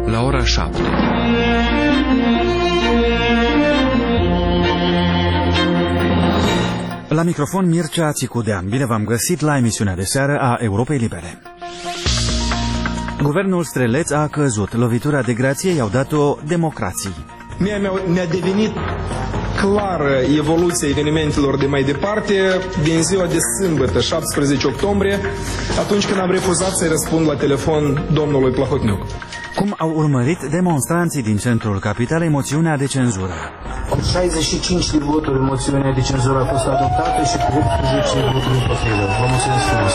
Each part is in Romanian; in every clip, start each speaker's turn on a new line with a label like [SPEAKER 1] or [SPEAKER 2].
[SPEAKER 1] la ora 7.
[SPEAKER 2] La microfon Mircea Țicudean. Bine v-am găsit la emisiunea de seară a Europei Libere. Guvernul Streleț a căzut. Lovitura de grație i-au dat-o democrații.
[SPEAKER 3] Mi-a devenit clară evoluția evenimentelor de mai departe din ziua de sâmbătă, 17 octombrie, atunci când am refuzat să-i răspund la telefon domnului Plahotniuc.
[SPEAKER 2] Cum au urmărit demonstranții din centrul capitalei moțiunea de cenzură?
[SPEAKER 4] Cu 65 de voturi, moțiunea de cenzură a fost adoptată și cu 10 voturi împotrivă. Vă mulțumesc frumos!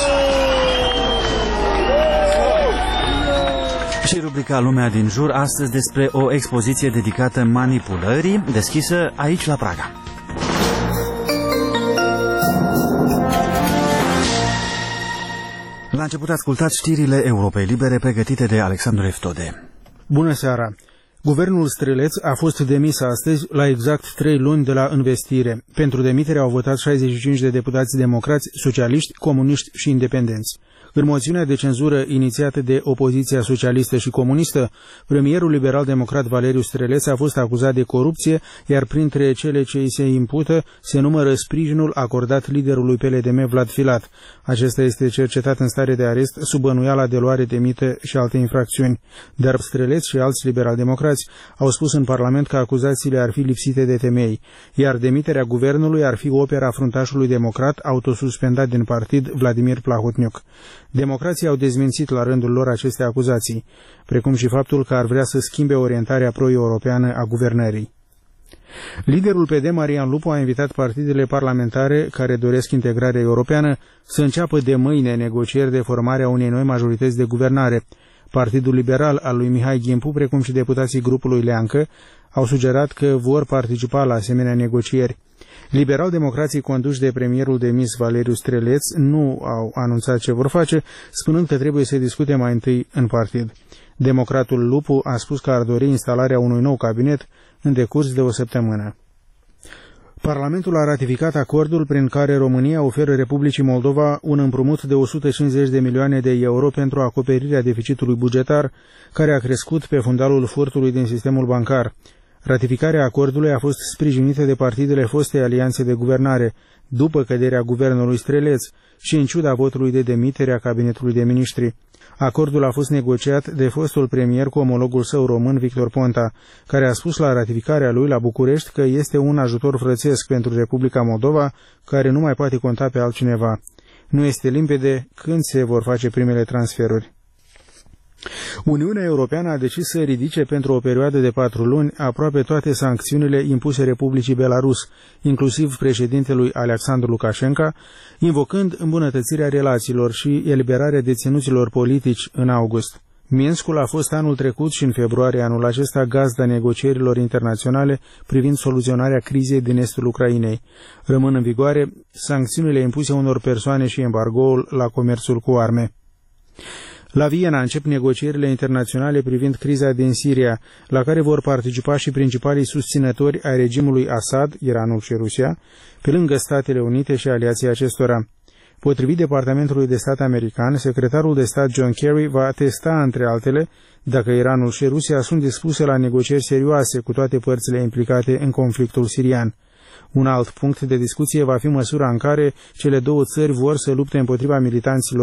[SPEAKER 2] Și rubrica Lumea din jur, astăzi despre o expoziție dedicată manipulării, deschisă aici la Praga. La început ascultați știrile Europei Libere pregătite de Alexandru Eftode.
[SPEAKER 5] Bună seara! Guvernul Streleț a fost demis astăzi la exact 3 luni de la învestire. Pentru demitere au votat 65 de deputați democrați, socialiști, comuniști și independenți. În moțiunea de cenzură inițiată de opoziția socialistă și comunistă, premierul liberal-democrat Valeriu Streleț a fost acuzat de corupție, iar printre cele ce îi se impută se numără sprijinul acordat liderului PLDM Vlad Filat. Acesta este cercetat în stare de arest sub bănuiala de luare de mită și alte infracțiuni. Dar Streleț și alți liberal-democrați au spus în Parlament că acuzațiile ar fi lipsite de temei, iar demiterea guvernului ar fi opera fruntașului democrat autosuspendat din partid Vladimir Plahotniuc. Democrații au dezmințit la rândul lor aceste acuzații, precum și faptul că ar vrea să schimbe orientarea pro-europeană a guvernării. Liderul PD, Marian Lupu, a invitat partidele parlamentare care doresc integrarea europeană să înceapă de mâine negocieri de formare a unei noi majorități de guvernare. Partidul Liberal al lui Mihai Ghimpu, precum și deputații grupului Leancă, au sugerat că vor participa la asemenea negocieri. Liberal-democrații conduși de premierul demis Valeriu Streleț nu au anunțat ce vor face, spunând că trebuie să discute mai întâi în partid. Democratul Lupu a spus că ar dori instalarea unui nou cabinet în decurs de o săptămână. Parlamentul a ratificat acordul prin care România oferă Republicii Moldova un împrumut de 150 de milioane de euro pentru acoperirea deficitului bugetar, care a crescut pe fundalul furtului din sistemul bancar. Ratificarea acordului a fost sprijinită de partidele fostei alianțe de guvernare, după căderea guvernului Streleț și în ciuda votului de demitere a cabinetului de miniștri. Acordul a fost negociat de fostul premier cu omologul său român, Victor Ponta, care a spus la ratificarea lui la București că este un ajutor frățesc pentru Republica Moldova, care nu mai poate conta pe altcineva. Nu este limpede când se vor face primele transferuri. Uniunea Europeană a decis să ridice pentru o perioadă de 4 luni aproape toate sancțiunile impuse Republicii Belarus, inclusiv președintelui Alexandru Lukashenko, invocând îmbunătățirea relațiilor și eliberarea deținuților politici în august. Minskul a fost anul trecut și în februarie anul acesta gazda negocierilor internaționale privind soluționarea crizei din estul Ucrainei. Rămân în vigoare sancțiunile impuse unor persoane și embargoul la comerțul cu arme. La Viena încep negocierile internaționale privind criza din Siria, la care vor participa și principalii susținători ai regimului Assad, Iranul și Rusia, pe lângă Statele Unite și aliații acestora. Potrivit Departamentului de Stat american, secretarul de stat John Kerry va testa, între altele, dacă Iranul și Rusia sunt dispuse la negocieri serioase cu toate părțile implicate în conflictul sirian. Un alt punct de discuție va fi măsura în care cele două țări vor să lupte împotriva militanților